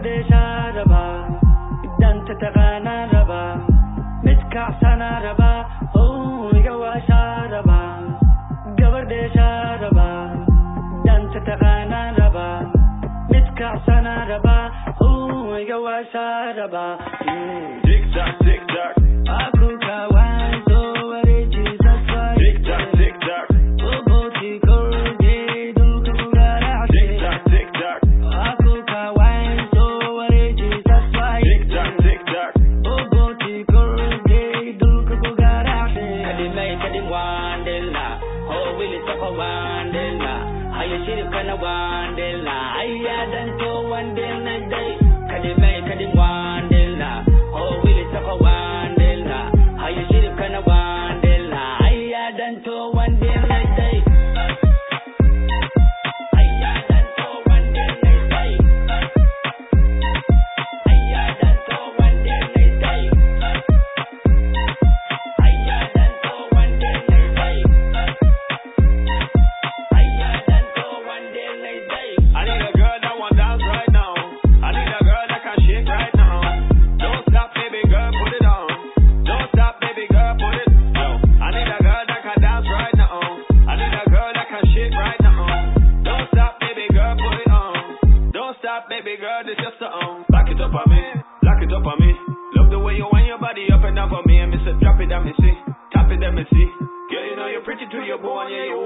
gabadhe sharaba danta taqana raba midka sana raba oh iga wa sharaba gabadhe sharaba danta taqana raba midka sana raba oh iga wa sharaba tick tock aku kawan so wareji sasai tick tock boboti korje dulku garaashi tick tock aku kawan so wareji sasai tick tock boboti korje dulku garaashi kadimay wandela ho wili sapa wandela ayo shirkana wandela ayadan to wandela dai kadimay wandela ho wili sapa wandela ayo shirkana wandela ayadan to wandela dai ayadan to wandela dai ayadan to wandela dai ayadan to wandela dai ayadan to wandela dai I need a girl that want dance right now. I need a girl that can shake right now. Don't stop, baby girl, put it on. Don't stop, baby girl, put it. Yo, I need a girl that can dance right now. I need a girl that can shake right now. Don't stop, baby girl, put it on. Don't stop, baby girl, this just the back it up on me, lock it up on me. Love the way you wind your body up and down for me. And me say drop it, let me see, tap it, let me see. Girl, you know you're pretty to your bone, yeah, you